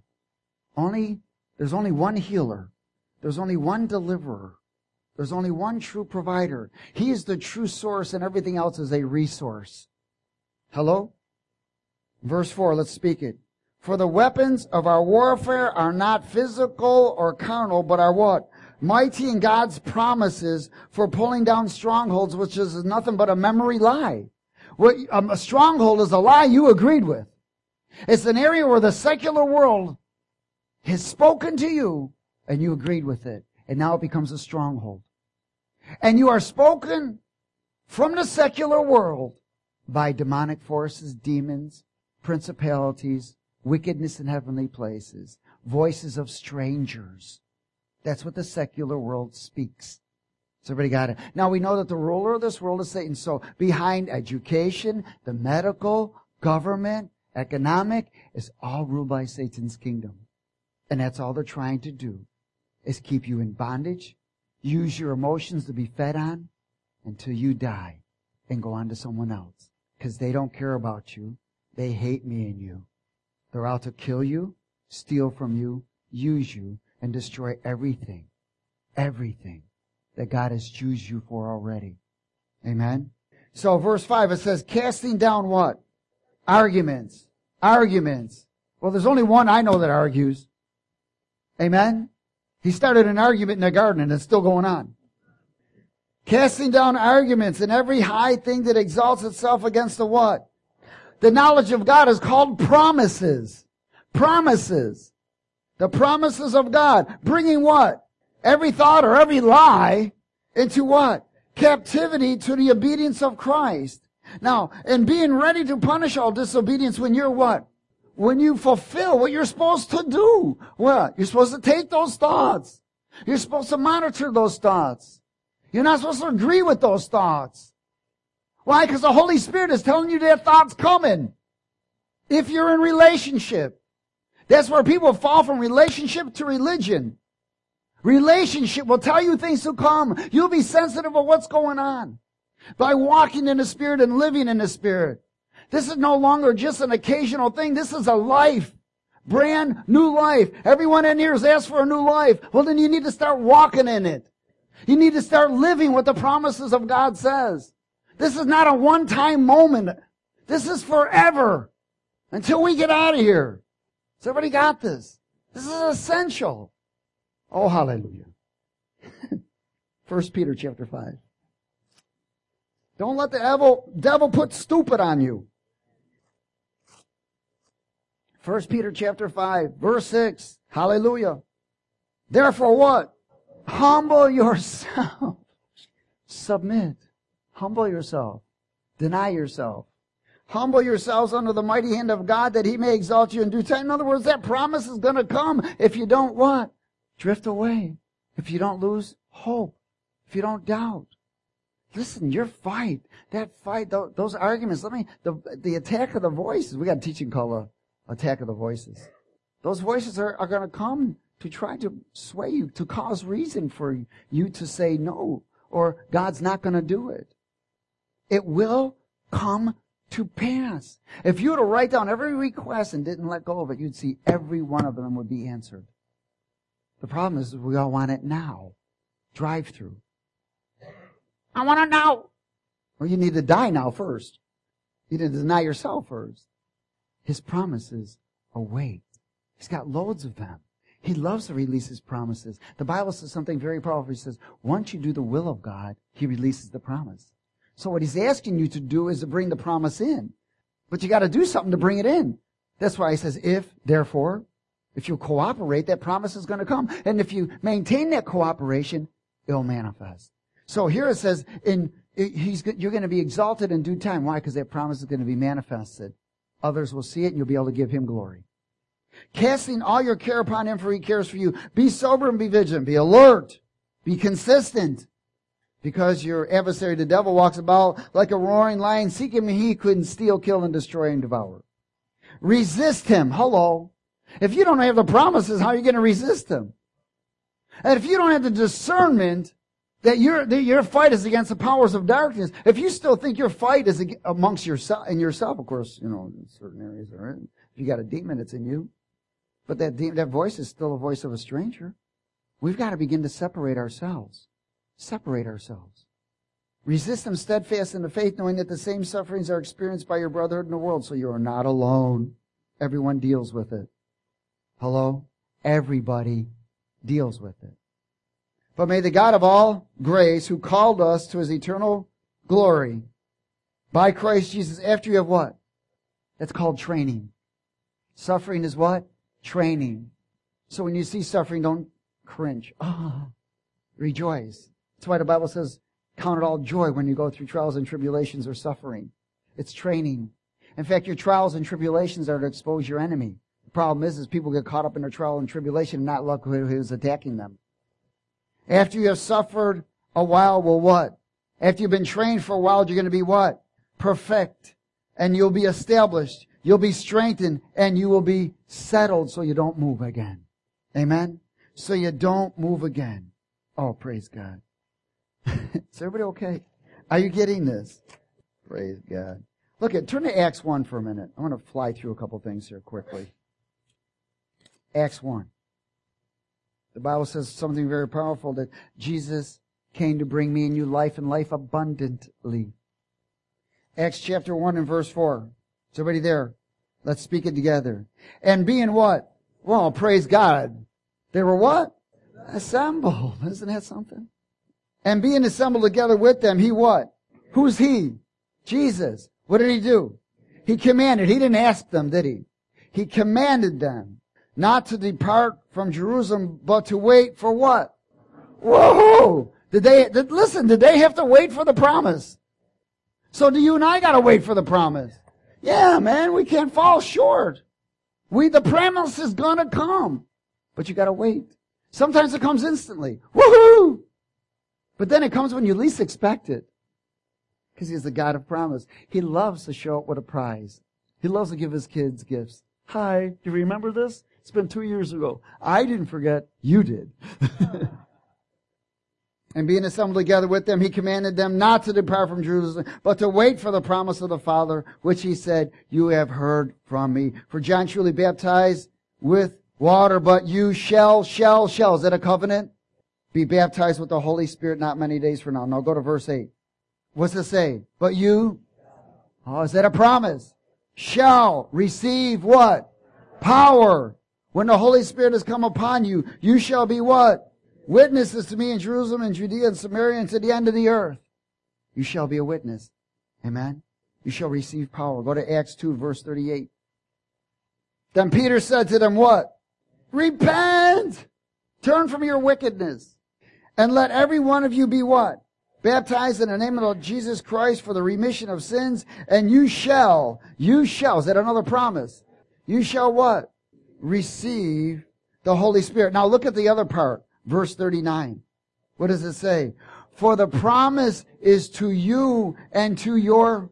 [SPEAKER 1] There's only one healer. There's only one deliverer. There's only one true provider. He is the true source, and everything else is a resource. Hello? Verse 4, let's speak it. For the weapons of our warfare are not physical or carnal, but are what? Mighty in God's promises for pulling down strongholds, which is nothing but a memory lie. A stronghold is a lie you agreed with. It's an area where the secular world has spoken to you, and you agreed with it. And now it becomes a stronghold. And you are spoken from the secular world by demonic forces, demons, principalities, wickedness in heavenly places, voices of strangers. That's what the secular world speaks. So everybody got it. Now we know that the ruler of this world is Satan. So behind education, the medical, government, economic, is all ruled by Satan's kingdom. And that's all they're trying to do, is keep you in bondage, use your emotions to be fed on until you die and go on to someone else. Because they don't care about you. They hate me and you. They're out to kill you, steal from you, use you, and destroy everything that God has chosen you for already. Amen? So verse 5, it says, casting down what? Arguments. Well, there's only one I know that argues. Amen? He started an argument in the garden and it's still going on. Casting down arguments and every high thing that exalts itself against the what? The knowledge of God is called promises. Promises. The promises of God. Bringing what? Every thought or every lie into what? Captivity to the obedience of Christ. Now, and being ready to punish all disobedience when you're what? when you fulfill what you're supposed to do. What? You're supposed to take those thoughts. You're supposed to monitor those thoughts. You're not supposed to agree with those thoughts. Why? Because the Holy Spirit is telling you that thought's coming. If you're in relationship. That's where people fall from relationship to religion. Relationship will tell you things to come. You'll be sensitive of what's going on. By walking in the Spirit and living in the Spirit. This is no longer just an occasional thing. This is a life. Brand new life. Everyone in here has asked for a new life. Well, then you need to start walking in it. You need to start living what the promises of God says. This is not a one-time moment. This is forever. Until we get out of here. Has everybody got this? This is essential. Oh, hallelujah. 1 Peter chapter 5. Don't let the devil put stupid on you. 1 Peter chapter 5, verse 6. Hallelujah. Therefore what? Humble yourself. Submit. Humble yourself. Deny yourself. Humble yourselves under the mighty hand of God that He may exalt you in due time. In other words, that promise is going to come if you don't what? Drift away. If you don't lose hope. If you don't doubt. Listen, your fight, that fight, those arguments, the attack of the voices, we got a teaching called Attack of the Voices. Those voices are going to come to try to sway you, to cause reason for you to say no, or God's not going to do it. It will come to pass. If you were to write down every request and didn't let go of it, you'd see every one of them would be answered. The problem is we all want it now. Drive through. I want it now. Well, you need to die now first. You need to deny yourself first. His promises await. He's got loads of them. He loves to release His promises. The Bible says something very powerful. He says, once you do the will of God, He releases the promise. So what He's asking you to do is to bring the promise in. But you got to do something to bring it in. That's why He says, therefore, if you cooperate, that promise is going to come. And if you maintain that cooperation, it'll manifest. So here it says, you're going to be exalted in due time. Why? Because that promise is going to be manifested. Others will see it and you'll be able to give Him glory. Casting all your care upon Him, for He cares for you. Be sober and be vigilant. Be alert. Be consistent. Because your adversary, the devil, walks about like a roaring lion, seeking whom he couldn't steal, kill, and destroy and devour. Resist him. Hello. If you don't have the promises, how are you going to resist him? And if you don't have the discernment that your fight is against the powers of darkness, if you still think your fight is amongst yourself, of course, in certain areas there is. If you got a demon, it's in you. But that voice is still a voice of a stranger. We've got to begin to separate ourselves. Separate ourselves. Resist them steadfast in the faith, knowing that the same sufferings are experienced by your brotherhood in the world, so you are not alone. Everyone deals with it. Hello? Everybody deals with it. But may the God of all grace, who called us to His eternal glory by Christ Jesus, after you have what? That's called training. Suffering is what? Training. So when you see suffering, don't cringe. Rejoice. That's why the Bible says, count it all joy when you go through trials and tribulations or suffering. It's training. In fact, your trials and tribulations are to expose your enemy. The problem is people get caught up in their trial and tribulation and not look who is attacking them. After you have suffered a while, well, what? After you've been trained for a while, you're going to be what? Perfect. And you'll be established. You'll be strengthened. And you will be settled so you don't move again. Amen? So you don't move again. Oh, praise God. Is everybody okay? Are you getting this? Praise God. Turn to Acts 1 for a minute. I want to fly through a couple things here quickly. Acts 1. The Bible says something very powerful, that Jesus came to bring me and you life and life abundantly. Acts chapter 1 and verse 4. Is everybody there? Let's speak it together. And being what? Well, praise God. They were what? Assembled. Isn't that something? And being assembled together with them, He what? Who's He? Jesus. What did He do? He commanded. He didn't ask them, did He? He commanded them not to depart from Jerusalem, but to wait for what? Whoa! Did they have to wait for the promise? So do you and I got to wait for the promise? Yeah, man, we can't fall short. The promise is gonna come, but you gotta wait. Sometimes it comes instantly. Woohoo! But then it comes when you least expect it. Because He's the God of promise. He loves to show up with a prize. He loves to give His kids gifts. Hi, do you remember this? It's been 2 years ago. I didn't forget. You did. And being assembled together with them, He commanded them not to depart from Jerusalem, but to wait for the promise of the Father, which He said, you have heard from me. For John truly baptized with water, but you shall. Is that a covenant? Be baptized with the Holy Spirit not many days from now. Now go to verse 8. What's it say? But you? Oh, is that a promise? Shall receive what? Power. When the Holy Spirit has come upon you, you shall be what? Witnesses to me in Jerusalem and Judea and Samaria and to the end of the earth. You shall be a witness. Amen. You shall receive power. Go to Acts 2, verse 38. Then Peter said to them, what? Repent! Turn from your wickedness. And let every one of you be what? Baptized in the name of Jesus Christ for the remission of sins. And you shall, is that another promise? You shall what? Receive the Holy Spirit. Now look at the other part. Verse 39. What does it say? For the promise is to you and to your,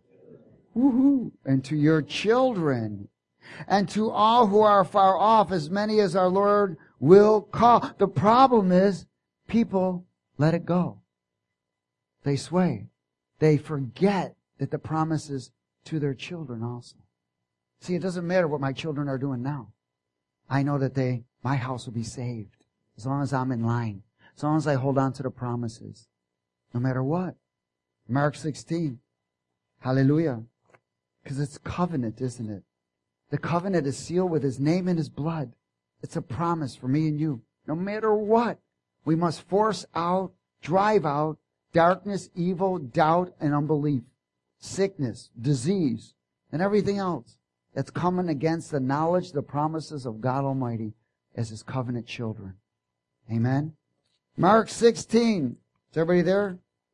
[SPEAKER 1] and to your children, and to all who are far off, as many as our Lord will call. The problem is, people let it go. They sway. They forget that the promise is to their children also. See, it doesn't matter what my children are doing now. I know that my house will be saved. As long as I'm in line. As long as I hold on to the promises. No matter what. Mark 16. Hallelujah. Because it's covenant, isn't it? The covenant is sealed with His name and His blood. It's a promise for me and you. No matter what. We must force out, drive out darkness, evil, doubt, and unbelief. Sickness, disease, and everything else that's coming against the knowledge, the promises of God Almighty as His covenant children. Amen. Mark 16. Is everybody there?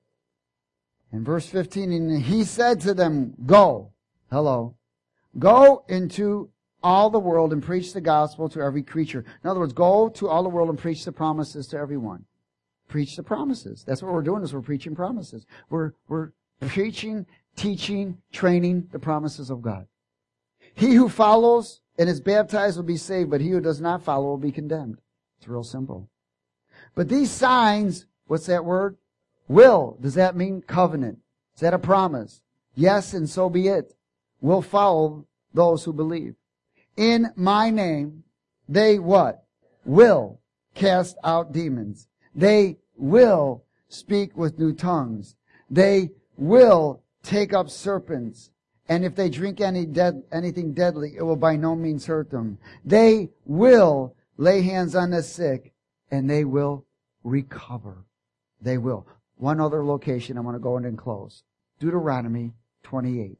[SPEAKER 1] In verse 15, and He said to them, go. Hello. Go into all the world and preach the gospel to every creature. In other words, go to all the world and preach the promises to everyone. Preach the promises. That's what we're doing, is we're preaching promises. We're preaching, teaching, training the promises of God. He who follows and is baptized will be saved, but he who does not follow will be condemned. It's real simple. But these signs, what's that word? Will. Does that mean covenant? Is that a promise? Yes, and so be it. Will follow those who believe. In my name, they what? Will cast out demons. They will speak with new tongues. They will take up serpents. And if they drink anything deadly, it will by no means hurt them. They will lay hands on the sick, and they will recover. They will. One other location I want to go in and close. Deuteronomy 28.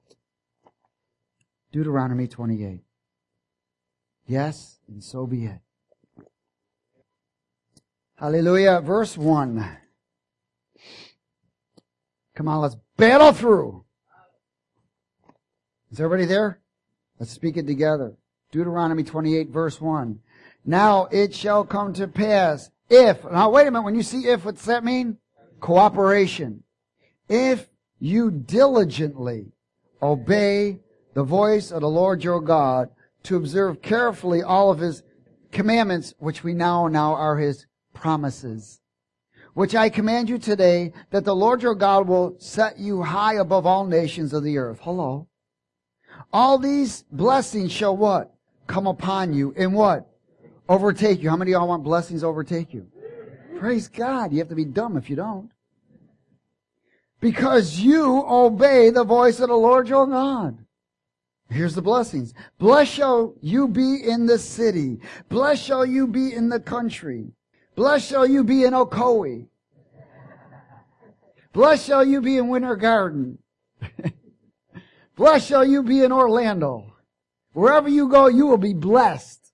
[SPEAKER 1] Deuteronomy 28. Yes, and so be it. Hallelujah. Verse 1. Come on, let's battle through. Is everybody there? Let's speak it together. Deuteronomy 28, verse 1. Now it shall come to pass if, now wait a minute, when you see if, what's that mean? Cooperation. If you diligently obey the voice of the Lord your God to observe carefully all of His commandments, which we now are His promises, which I command you today, that the Lord your God will set you high above all nations of the earth. Hello. All these blessings shall what? Come upon you. And what? Overtake you. How many of y'all want blessings overtake you? Praise God. You have to be dumb if you don't. Because you obey the voice of the Lord your God. Here's the blessings. Blessed shall you be in the city. Blessed shall you be in the country. Blessed shall you be in Ocoee. Blessed shall you be in Winter Garden. Blessed shall you be in Orlando. Wherever you go, you will be blessed.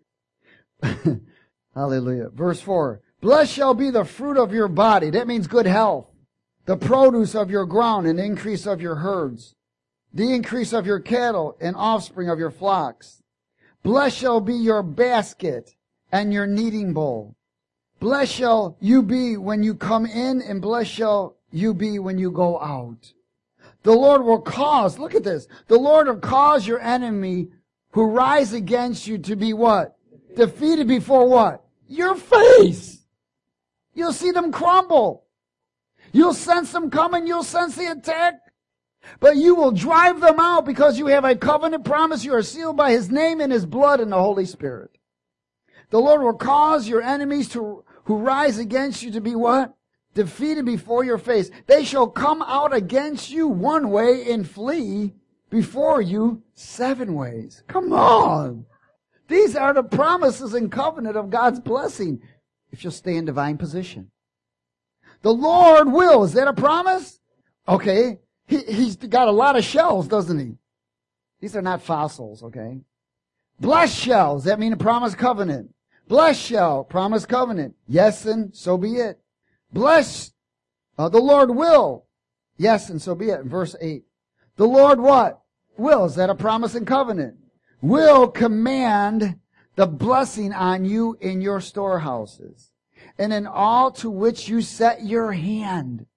[SPEAKER 1] Hallelujah. Verse 4. Blessed shall be the fruit of your body. That means good health. The produce of your ground and increase of your herds. The increase of your cattle and offspring of your flocks. Blessed shall be your basket and your kneading bowl. Blessed shall you be when you come in, and blessed shall you be when you go out. The Lord will cause, look at this, the Lord will cause your enemy who rise against you to be what? Defeated before what? Your face. You'll see them crumble. You'll sense them coming. You'll sense the attack. But you will drive them out because you have a covenant promise. You are sealed by His name and His blood and the Holy Spirit. The Lord will cause your enemies who rise against you to be what? Defeated before your face. They shall come out against you one way and flee before you 7 ways. Come on. These are the promises and covenant of God's blessing if you'll stay in divine position. The Lord will. Is that a promise? Okay. He's got a lot of shells, doesn't He? These are not fossils, okay? Blessed shall. Does that mean a promise covenant? Blessed shall. Promise covenant. Yes, and so be it. Blessed. The Lord will. Yes, and so be it. In verse 8. The Lord what? Will. Is that a promise and covenant? Will command the blessing on you in your storehouses and in all to which you set your hand.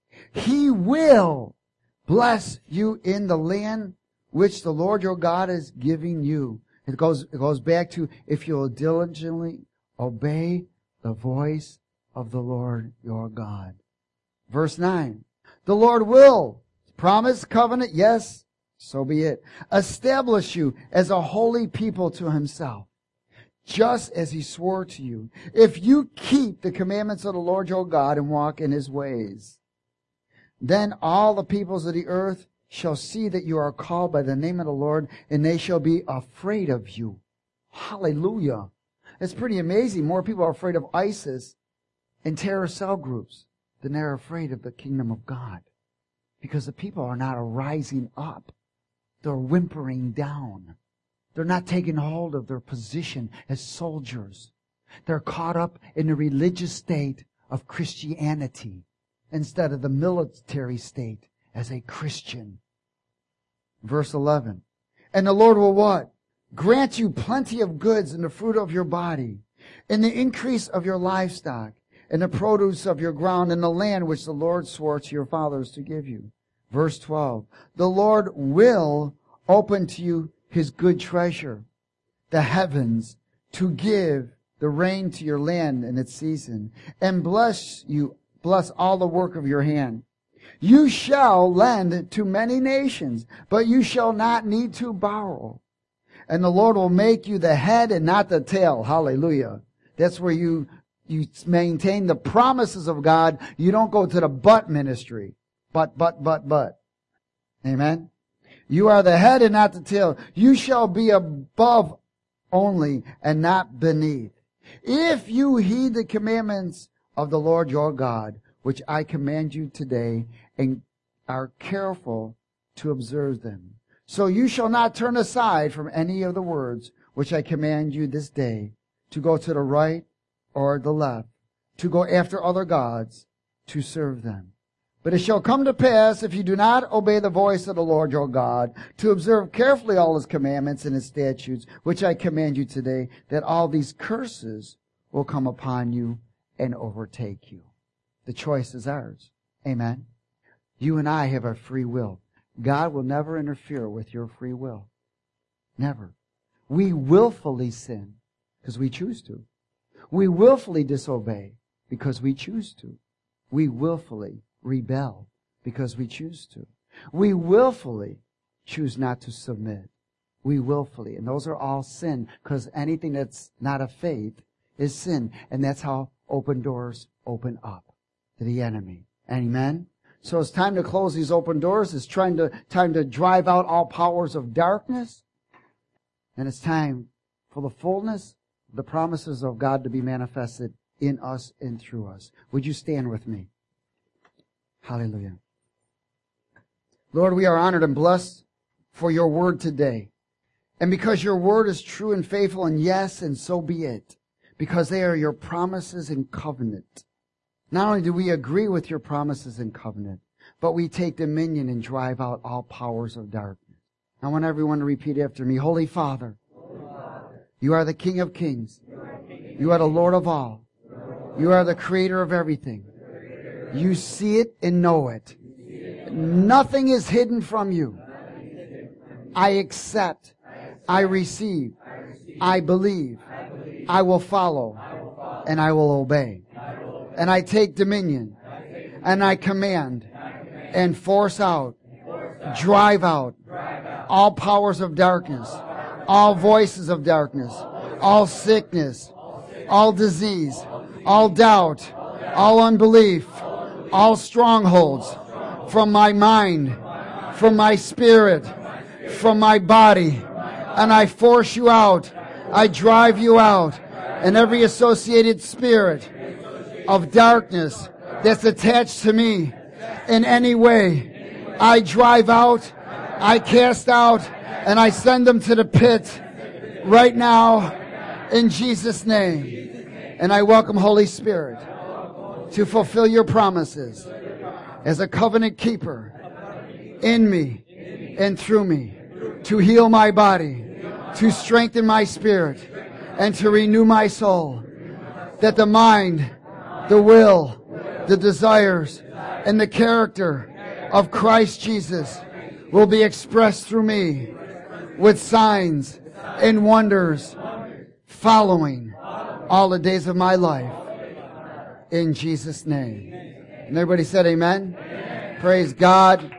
[SPEAKER 1] He will bless you in the land which the Lord your God is giving you. It goes back to if you'll diligently obey the voice of the Lord your God. Verse 9. The Lord will. Promise, covenant, yes, so be it. Establish you as a holy people to Himself, just as He swore to you, if you keep the commandments of the Lord your God and walk in His ways. Then all the peoples of the earth shall see that you are called by the name of the Lord, and they shall be afraid of you. Hallelujah. It's pretty amazing. More people are afraid of ISIS and terror cell groups than they're afraid of the kingdom of God. Because the people are not rising up. They're whimpering down. They're not taking hold of their position as soldiers. They're caught up in the religious state of Christianity instead of the military state as a Christian. Verse 11. And the Lord will what? Grant you plenty of goods in the fruit of your body, in the increase of your livestock, in the produce of your ground, in the land which the Lord swore to your fathers to give you. Verse 12. The Lord will open to you His good treasure, the heavens, to give the rain to your land in its season, and bless all the work of your hand. You shall lend to many nations, but you shall not need to borrow. And the Lord will make you the head and not the tail. Hallelujah. That's where you maintain the promises of God. You don't go to the but ministry. But. Amen. You are the head and not the tail. You shall be above only and not beneath. If you heed the commandments of the Lord your God, which I command you today, and are careful to observe them. So you shall not turn aside from any of the words which I command you this day, to go to the right or the left, to go after other gods, to serve them. But it shall come to pass, if you do not obey the voice of the Lord your God, to observe carefully all His commandments and His statutes, which I command you today, that all these curses will come upon you and overtake you. The choice is ours. Amen. You and I have our free will. God will never interfere with your free will. Never. We willfully sin because we choose to. We willfully disobey because we choose to. We willfully rebel because we choose to. We willfully choose not to submit. We willfully. And those are all sin, because anything that's not of faith is sin. And that's how open doors open up to the enemy. Amen? So it's time to close these open doors. It's time to drive out all powers of darkness. And it's time for the fullness of the promises of God to be manifested in us and through us. Would you stand with me? Hallelujah. Lord, we are honored and blessed for your word today. And because your word is true and faithful, and yes, and so be it. Because they are your promises and covenant. Not only do we agree with your promises and covenant, but we take dominion and drive out all powers of darkness. I want everyone to repeat after me. Holy Father, You are the King of kings. You are the Lord of all. You are the creator of everything. You see it and know it. Nothing is hidden from you. I accept. I receive. I believe. I will follow. And I will obey. And I take dominion. And I command. And force out. Drive out. All powers of darkness. All voices of darkness. All sickness. All disease. All doubt. All unbelief. All strongholds. From my mind. From my spirit. From my body. And I force you out. I drive you out. And every associated spirit of darkness that's attached to me in any way, I drive out, I cast out, and I send them to the pit right now in Jesus' name. And I welcome Holy Spirit to fulfill your promises as a covenant keeper in me and through me, to heal my body, to strengthen my spirit, and to renew my soul, that the mind, the will, the desires, and the character of Christ Jesus will be expressed through me with signs and wonders following all the days of my life. In Jesus' name. And everybody said amen. Praise God.